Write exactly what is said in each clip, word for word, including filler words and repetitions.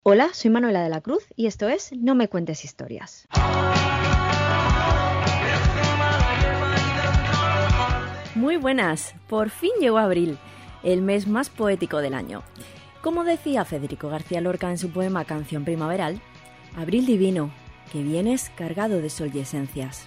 Hola, soy Manuela de la Cruz y esto es No me cuentes historias. Muy buenas, por fin llegó abril, el mes más poético del año. Como decía Federico García Lorca en su poema Canción primaveral, abril divino, que vienes cargado de sol y esencias.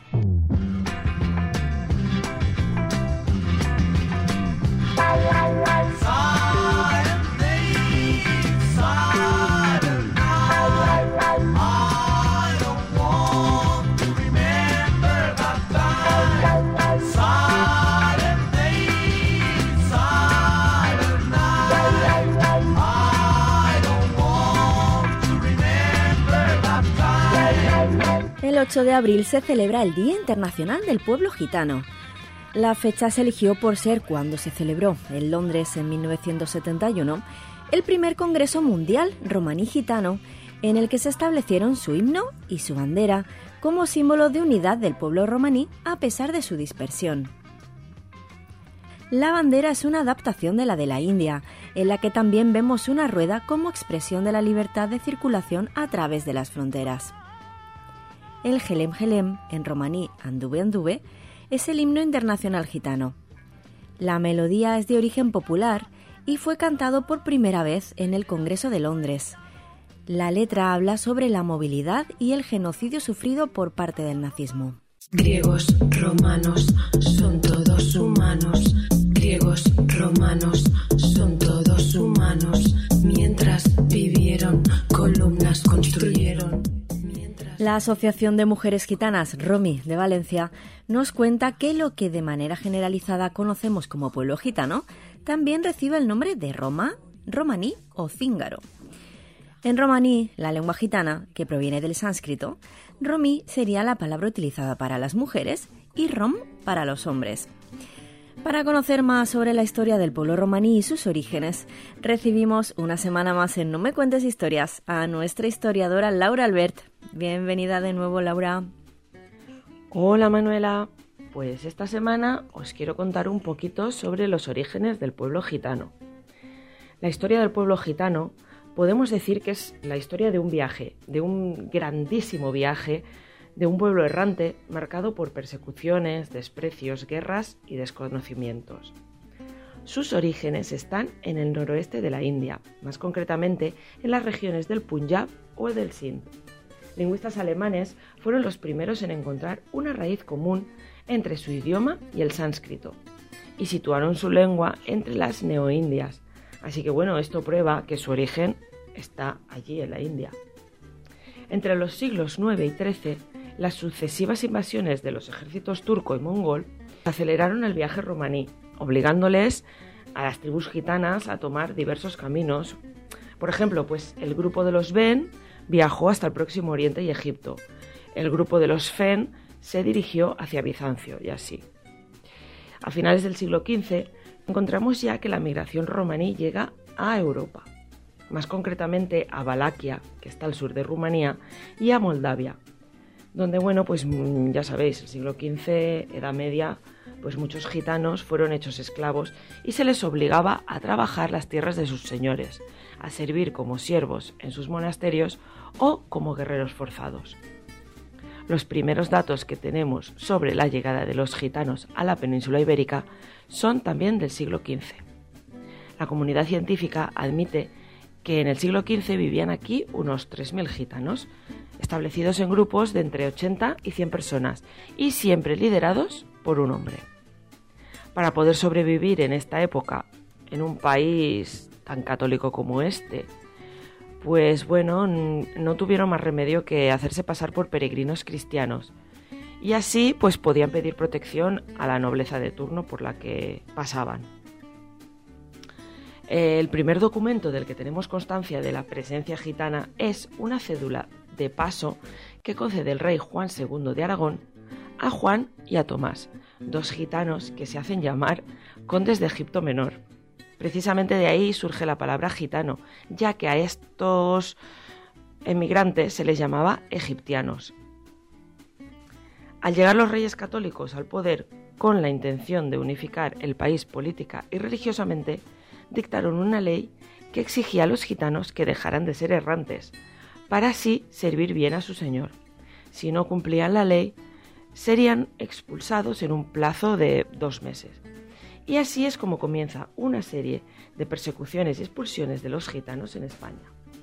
El ocho de abril se celebra el Día Internacional del Pueblo Gitano. La fecha se eligió por ser cuando se celebró en Londres en mil novecientos setenta y uno el primer Congreso Mundial Romaní Gitano, en el que se establecieron su himno y su bandera como símbolo de unidad del pueblo romaní a pesar de su dispersión. La bandera es una adaptación de la de la India, en la que también vemos una rueda como expresión de la libertad de circulación a través de las fronteras. El Gelem Gelem, en romaní Anduve Anduve, es el himno internacional gitano. La melodía es de origen popular y fue cantado por primera vez en el Congreso de Londres. La letra habla sobre la movilidad y el genocidio sufrido por parte del nazismo. Griegos, romanos, son todos humanos. Griegos, romanos, son todos humanos. Mientras vivieron, columnas construyeron. La Asociación de Mujeres Gitanas Romi de Valencia nos cuenta que lo que de manera generalizada conocemos como pueblo gitano también recibe el nombre de Roma, romaní o cíngaro. En romaní, la lengua gitana, que proviene del sánscrito, romi sería la palabra utilizada para las mujeres y rom para los hombres. Para conocer más sobre la historia del pueblo romaní y sus orígenes, recibimos una semana más en No me cuentes historias a nuestra historiadora Laura Albert. Bienvenida de nuevo, Laura. Hola, Manuela. Pues esta semana os quiero contar un poquito sobre los orígenes del pueblo gitano. La historia del pueblo gitano podemos decir que es la historia de un viaje, de un grandísimo viaje, de un pueblo errante marcado por persecuciones, desprecios, guerras y desconocimientos. Sus orígenes están en el noroeste de la India, más concretamente en las regiones del Punjab o del Sindh. Lingüistas alemanes fueron los primeros en encontrar una raíz común entre su idioma y el sánscrito, y situaron su lengua entre las neoindias. Así que bueno, esto prueba que su origen está allí en la India. Entre los siglos nueve y trece, las sucesivas invasiones de los ejércitos turco y mongol aceleraron el viaje romaní, obligándoles a las tribus gitanas a tomar diversos caminos. Por ejemplo, pues el grupo de los Ben viajó hasta el Próximo Oriente y Egipto. El grupo de los Fen se dirigió hacia Bizancio y así. A finales del siglo quince encontramos ya que la migración romaní llega a Europa, más concretamente a Valaquia, que está al sur de Rumanía, y a Moldavia, donde, bueno, pues ya sabéis, el siglo quince, Edad Media, pues muchos gitanos fueron hechos esclavos y se les obligaba a trabajar las tierras de sus señores, a servir como siervos en sus monasterios o como guerreros forzados. Los primeros datos que tenemos sobre la llegada de los gitanos a la península ibérica son también del siglo quince. La comunidad científica admite que en el siglo quince vivían aquí unos tres mil gitanos, establecidos en grupos de entre ochenta y cien personas, y siempre liderados por un hombre. Para poder sobrevivir en esta época, en un país tan católico como este, pues bueno, no tuvieron más remedio que hacerse pasar por peregrinos cristianos, y así pues podían pedir protección a la nobleza de turno por la que pasaban. El primer documento del que tenemos constancia de la presencia gitana es una cédula de paso que concede el rey Juan segundo de Aragón a Juan y a Tomás, dos gitanos que se hacen llamar condes de Egipto Menor. Precisamente de ahí surge la palabra gitano, ya que a estos emigrantes se les llamaba egiptianos. Al llegar los reyes católicos al poder con la intención de unificar el país política y religiosamente, dictaron una ley que exigía a los gitanos que dejaran de ser errantes, para así servir bien a su señor. Si no cumplían la ley, serían expulsados en un plazo de dos meses. Y así es como comienza una serie de persecuciones y expulsiones de los gitanos en España.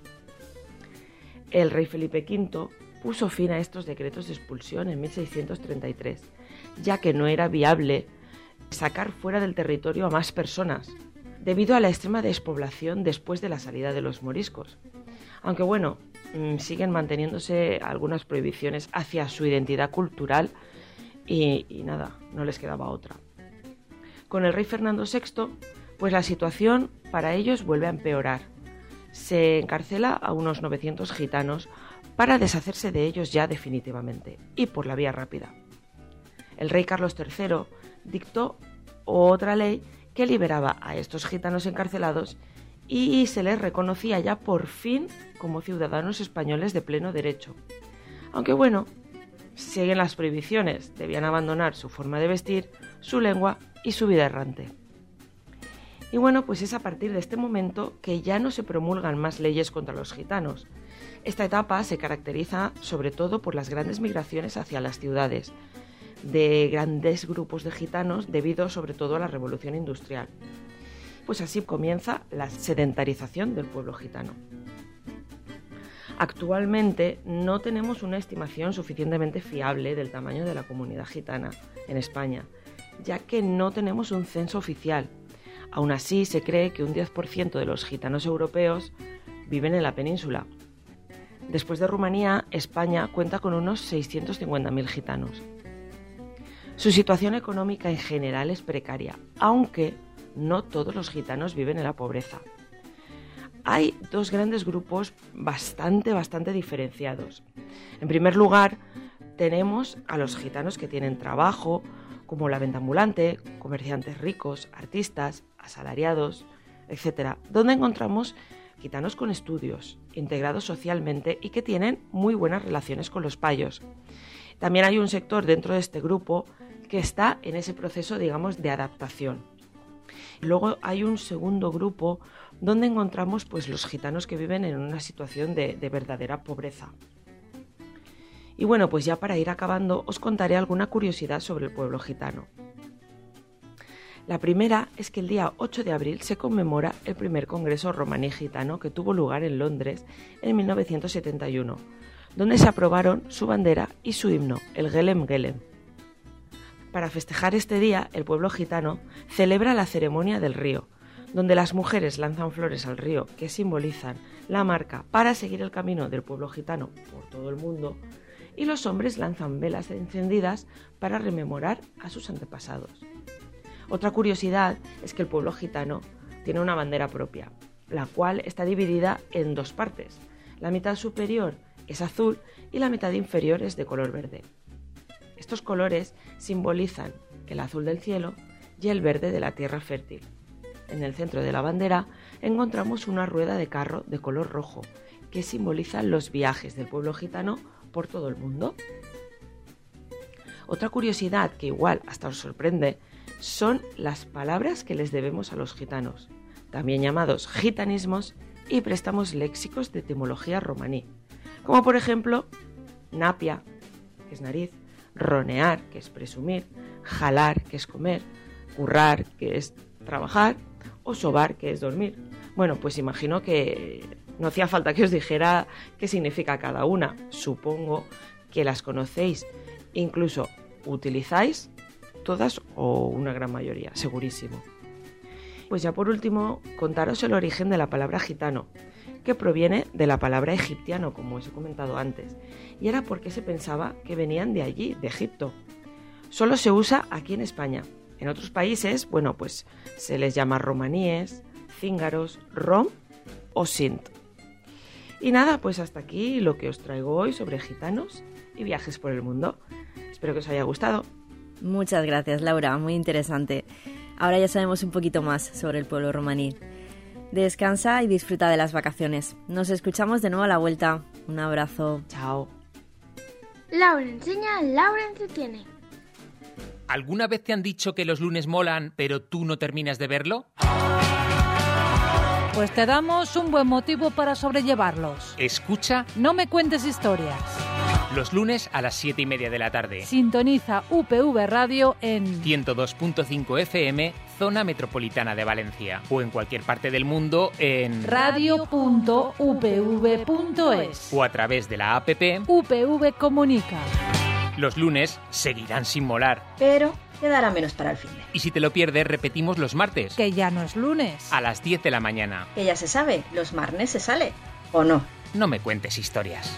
El rey Felipe quinto puso fin a estos decretos de expulsión en mil seiscientos treinta y tres, ya que no era viable sacar fuera del territorio a más personas, debido a la extrema despoblación después de la salida de los moriscos. Aunque bueno, siguen manteniéndose algunas prohibiciones hacia su identidad cultural y, y nada, no les quedaba otra. Con el rey Fernando sexto, pues la situación para ellos vuelve a empeorar. Se encarcela a unos novecientos gitanos para deshacerse de ellos ya definitivamente, y por la vía rápida. El rey Carlos tercero dictó otra ley que liberaba a estos gitanos encarcelados y se les reconocía ya por fin como ciudadanos españoles de pleno derecho. Aunque bueno, siguen las prohibiciones, debían abandonar su forma de vestir, su lengua y su vida errante. Y bueno, pues es a partir de este momento que ya no se promulgan más leyes contra los gitanos. Esta etapa se caracteriza sobre todo por las grandes migraciones hacia las ciudades, de grandes grupos de gitanos debido sobre todo a la revolución industrial. Pues así comienza la sedentarización del pueblo gitano. Actualmente no tenemos una estimación suficientemente fiable del tamaño de la comunidad gitana en España, ya que no tenemos un censo oficial. Aún así, se cree que un diez por ciento de los gitanos europeos viven en la península. Después de Rumanía, España cuenta con unos seiscientos cincuenta mil gitanos. Su situación económica en general es precaria, aunque no todos los gitanos viven en la pobreza. Hay dos grandes grupos bastante, bastante diferenciados. En primer lugar, tenemos a los gitanos que tienen trabajo, como la venta ambulante, comerciantes ricos, artistas, asalariados, etcétera, donde encontramos gitanos con estudios, integrados socialmente y que tienen muy buenas relaciones con los payos. También hay un sector dentro de este grupo que está en ese proceso, digamos, de adaptación. Luego hay un segundo grupo donde encontramos pues, los gitanos que viven en una situación de, de verdadera pobreza. Y bueno, pues ya para ir acabando os contaré alguna curiosidad sobre el pueblo gitano. La primera es que el día ocho de abril se conmemora el primer congreso romaní gitano que tuvo lugar en Londres en mil novecientos setenta y uno, donde se aprobaron su bandera y su himno, el Gelem Gelem. Para festejar este día, el pueblo gitano celebra la ceremonia del río, donde las mujeres lanzan flores al río que simbolizan la marca para seguir el camino del pueblo gitano por todo el mundo, y los hombres lanzan velas encendidas para rememorar a sus antepasados. Otra curiosidad es que el pueblo gitano tiene una bandera propia, la cual está dividida en dos partes. La mitad superior es azul y la mitad inferior es de color verde. Estos colores simbolizan el azul del cielo y el verde de la tierra fértil. En el centro de la bandera encontramos una rueda de carro de color rojo que simboliza los viajes del pueblo gitano por todo el mundo. Otra curiosidad que igual hasta os sorprende son las palabras que les debemos a los gitanos, también llamados gitanismos y préstamos léxicos de etimología romaní, como por ejemplo napia, que es nariz, ronear, que es presumir, jalar, que es comer, currar, que es trabajar, o sobar, que es dormir. Bueno, pues imagino que no hacía falta que os dijera qué significa cada una. Supongo que las conocéis, incluso utilizáis todas o una gran mayoría, segurísimo. Pues ya por último, contaros el origen de la palabra gitano, que proviene de la palabra egipciano, como os he comentado antes, y era porque se pensaba que venían de allí, de Egipto. Solo se usa aquí en España. En otros países, bueno, pues se les llama romaníes, cíngaros, rom o sint. Y nada, pues hasta aquí lo que os traigo hoy sobre gitanos y viajes por el mundo. Espero que os haya gustado. Muchas gracias, Laura, muy interesante. Ahora ya sabemos un poquito más sobre el pueblo romaní. Descansa y disfruta de las vacaciones. Nos escuchamos de nuevo a la vuelta. Un abrazo. Chao. Laura enseña, Laura entretiene. ¿Alguna vez te han dicho que los lunes molan, pero tú no terminas de verlo? Pues te damos un buen motivo para sobrellevarlos. Escucha No me cuentes historias. los lunes a las siete y media de la tarde. Sintoniza U P V Radio en ciento dos punto cinco F M, Zona Metropolitana de Valencia. O en cualquier parte del mundo en radio punto u p v punto es. o a través de la app. U P V Comunica. Los lunes seguirán sin molar. Pero quedará menos para el fin de. Y si te lo pierdes, repetimos los martes. Que ya no es lunes. A las diez de la mañana. Que ya se sabe, los martes se sale. ¿O no? No me cuentes historias.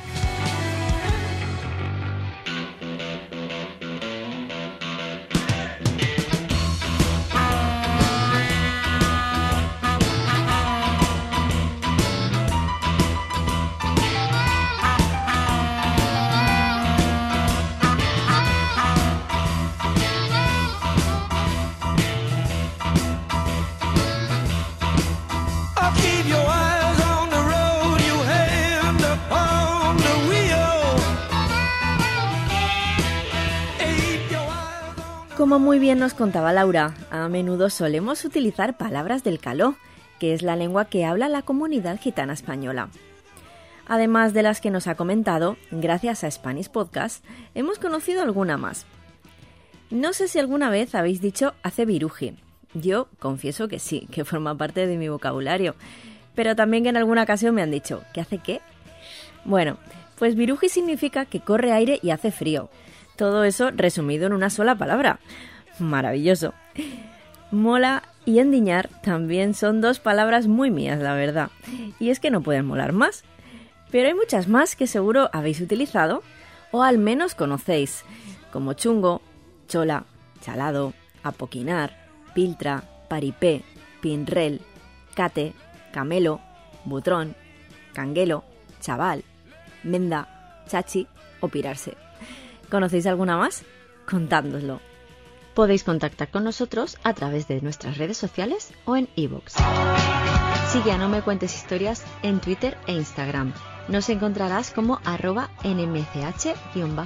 Como muy bien nos contaba Laura, a menudo solemos utilizar palabras del caló, que es la lengua que habla la comunidad gitana española. Además de las que nos ha comentado, gracias a Spanish Podcast, hemos conocido alguna más. No sé si alguna vez habéis dicho hace viruji. Yo confieso que sí, que forma parte de mi vocabulario, pero también que en alguna ocasión me han dicho, ¿qué hace qué? Bueno, pues viruji significa que corre aire y hace frío. Todo eso resumido en una sola palabra. Maravilloso. Mola y endiñar también son dos palabras muy mías, la verdad. Y es que no pueden molar más. Pero hay muchas más que seguro habéis utilizado o al menos conocéis, como chungo, chola, chalado, apoquinar, piltra, paripé, pinrel, cate, camelo, butrón, canguelo, chaval, menda, chachi o pirarse. ¿Conocéis alguna más? Contádnoslo. Podéis contactar con nosotros a través de nuestras redes sociales o en iVoox. Sigue a No Me Cuentes Historias en Twitter e Instagram. Nos encontrarás como arroba nmch-podcast.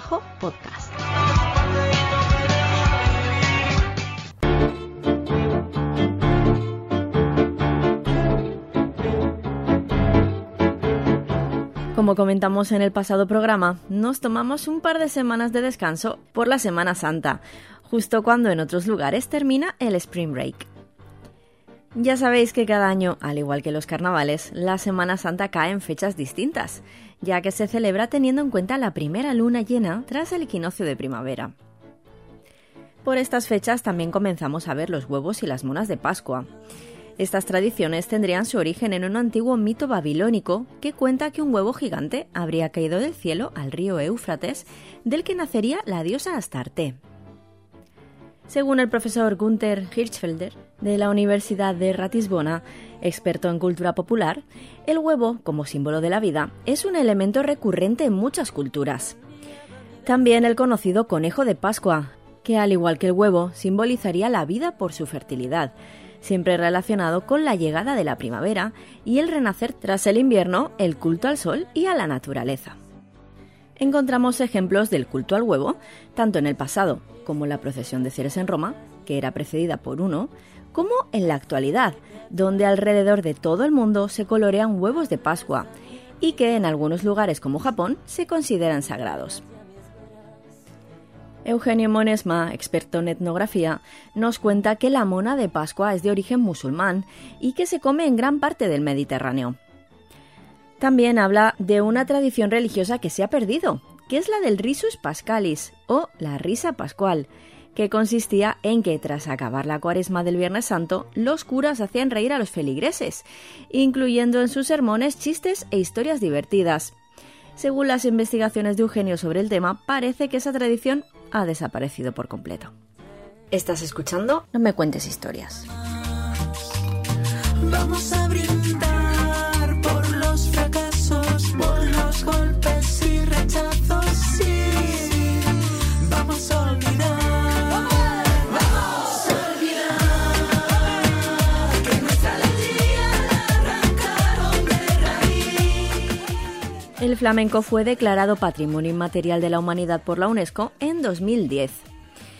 Como comentamos en el pasado programa, nos tomamos un par de semanas de descanso por la Semana Santa, justo cuando en otros lugares termina el Spring Break. Ya sabéis que cada año, al igual que los carnavales, la Semana Santa cae en fechas distintas, ya que se celebra teniendo en cuenta la primera luna llena tras el equinoccio de primavera. Por estas fechas también comenzamos a ver los huevos y las monas de Pascua. Estas tradiciones tendrían su origen en un antiguo mito babilónico que cuenta que un huevo gigante habría caído del cielo al río Éufrates, del que nacería la diosa Astarte. Según el profesor Günther Hirschfelder, de la Universidad de Ratisbona, experto en cultura popular, el huevo, como símbolo de la vida, es un elemento recurrente en muchas culturas. También el conocido conejo de Pascua, que al igual que el huevo, simbolizaría la vida por su fertilidad, siempre relacionado con la llegada de la primavera y el renacer tras el invierno, el culto al sol y a la naturaleza. Encontramos ejemplos del culto al huevo, tanto en el pasado, como la procesión de Ceres en Roma, que era precedida por uno, como en la actualidad, donde alrededor de todo el mundo se colorean huevos de Pascua, y que en algunos lugares como Japón se consideran sagrados. Eugenio Monesma, experto en etnografía, nos cuenta que la mona de Pascua es de origen musulmán y que se come en gran parte del Mediterráneo. También habla de una tradición religiosa que se ha perdido, que es la del risus pascalis, o la risa pascual, que consistía en que tras acabar la cuaresma del Viernes Santo, los curas hacían reír a los feligreses, incluyendo en sus sermones chistes e historias divertidas. Según las investigaciones de Eugenio sobre el tema, parece que esa tradición ha desaparecido por completo. ¿Estás escuchando? No me cuentes historias. Vamos a brindar por los fracasos, por los golpes y rechazos, sí. Vamos a olvidar, vamos a olvidar que nuestra alegría la arrancaron de raíz. El flamenco fue declarado Patrimonio Inmaterial de la Humanidad por la UNESCO en dos mil diez.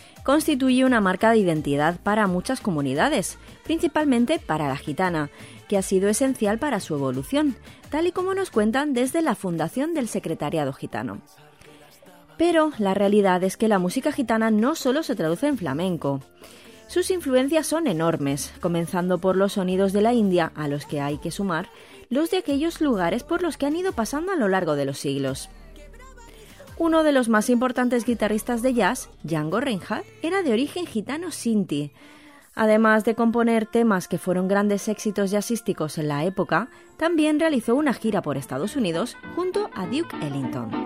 Constituye una marca de identidad para muchas comunidades, principalmente para la gitana, que ha sido esencial para su evolución, tal y como nos cuentan desde la fundación del Secretariado Gitano. Pero la realidad es que la música gitana no solo se traduce en flamenco. Sus influencias son enormes, comenzando por los sonidos de la India, a los que hay que sumar los de aquellos lugares por los que han ido pasando a lo largo de los siglos. Uno de los más importantes guitarristas de jazz, Django Reinhardt, era de origen gitano sinti. Además de componer temas que fueron grandes éxitos jazzísticos en la época, también realizó una gira por Estados Unidos junto a Duke Ellington.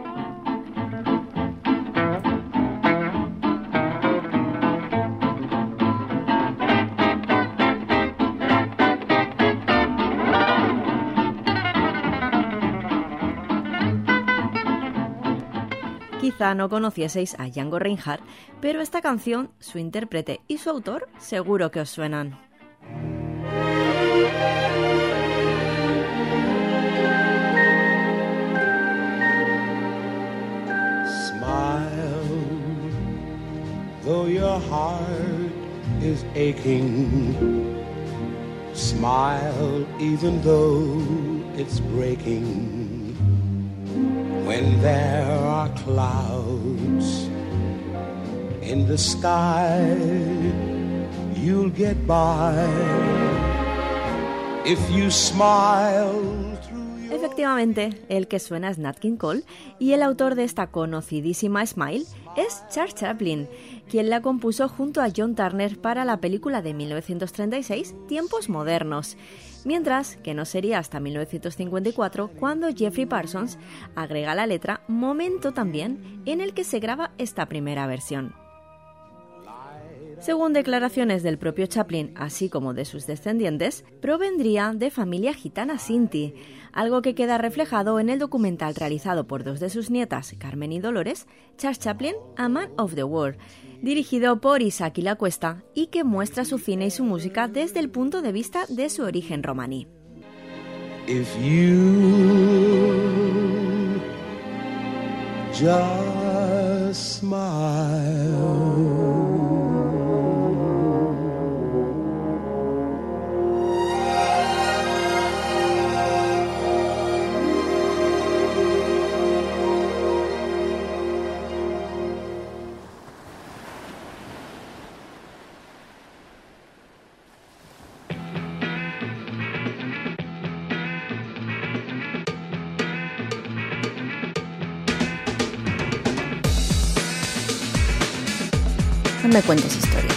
Quizá no conocieseis a Django Reinhardt, pero esta canción, su intérprete y su autor seguro que os suenan. Smile, though your heart is aching. Smile, even though it's breaking. When there are clouds in the sky, you'll get by if you smile through your... Efectivamente, el que suena es Nat King Cole y el autor de esta conocidísima Smile es Charles Chaplin, quien la compuso junto a John Turner para la película de mil novecientos treinta y seis Tiempos Modernos. Mientras que no sería hasta mil novecientos cincuenta y cuatro cuando Jeffrey Parsons agrega la letra, momento también en el que se graba esta primera versión. Según declaraciones del propio Chaplin, así como de sus descendientes, provendría de familia gitana sinti, algo que queda reflejado en el documental realizado por dos de sus nietas, Carmen y Dolores, Charles Chaplin, A Man of the World, dirigido por Isaac y La Cuesta y que muestra su cine y su música desde el punto de vista de su origen romaní. If you just smile. No me cuentes historias.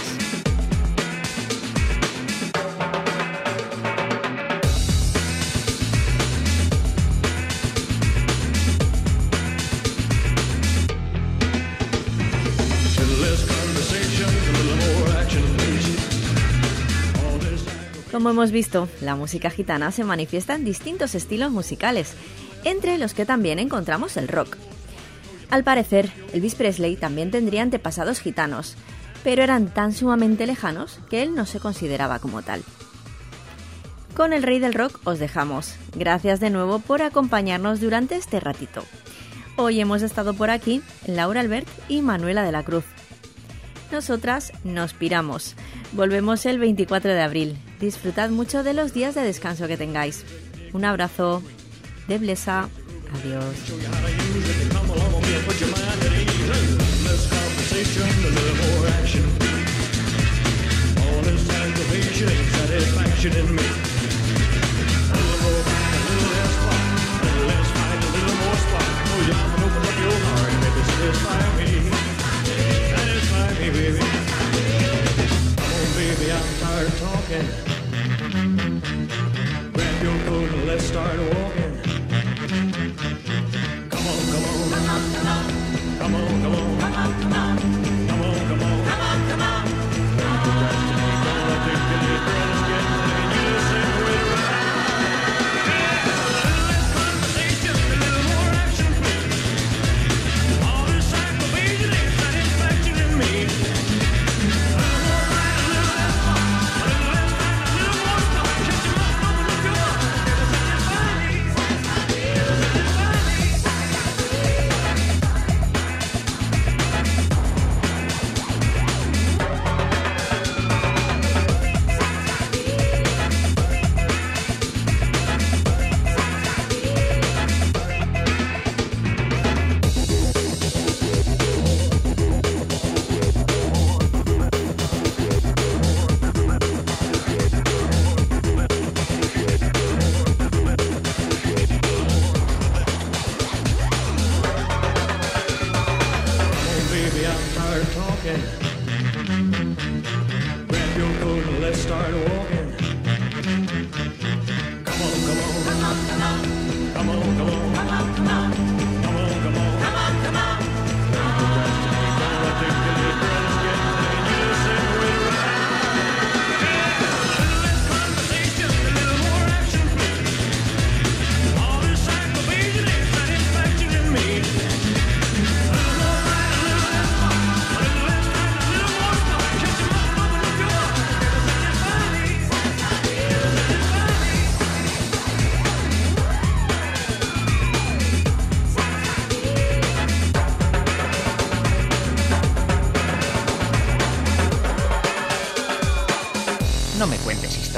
Como hemos visto, la música gitana se manifiesta en distintos estilos musicales, entre los que también encontramos el rock. Al parecer, Elvis Presley también tendría antepasados gitanos, pero eran tan sumamente lejanos que él no se consideraba como tal. Con el rey del rock os dejamos. Gracias de nuevo por acompañarnos durante este ratito. Hoy hemos estado por aquí Laura Albert y Manuela de la Cruz. Nosotras nos piramos. Volvemos el veinticuatro de abril. Disfrutad mucho de los días de descanso que tengáis. Un abrazo. De Blesa. Adiós. Grab your coat and let's start walking. Come on, come on, come on, come on, come on, come on, come on, come on, come on, come on, come on, come on. Don't procrastinate, don't articulate, girl, let's get ready. You listen.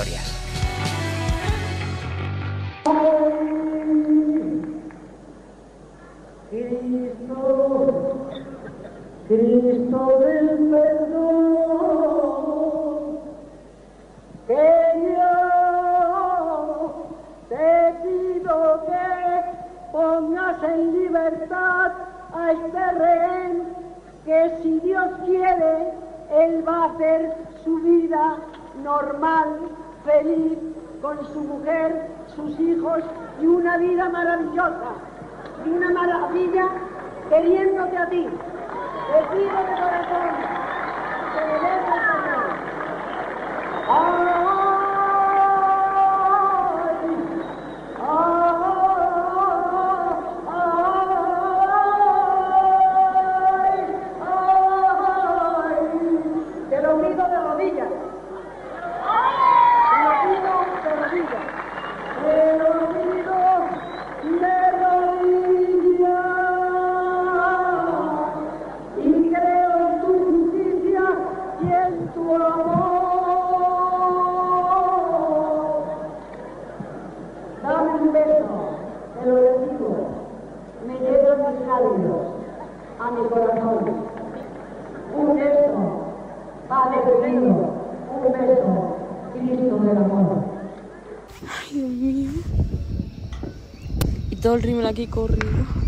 historias. Cristo, Cristo del perdón, que yo te pido que pongas en libertad a este rehén, que si Dios quiere, él va a hacer su vida normal, feliz, con su mujer, sus hijos y una vida maravillosa. Y una maravilla queriéndote a ti. Te pido de corazón que le des el Señor. ¡Ay! ¡Ay! ¡Ay! Te lo pido de rodillas. Te lo pido de rodillas. Te lo pido de rodillas. Y creo en tu justicia y en tu amor. Dame un beso, te lo digo. Me llevo mis labios a mi corazón. Un beso, Padre mío. Un beso, Cristo del amor. Ay, Dios mío. Y todo el rímel aquí corrido.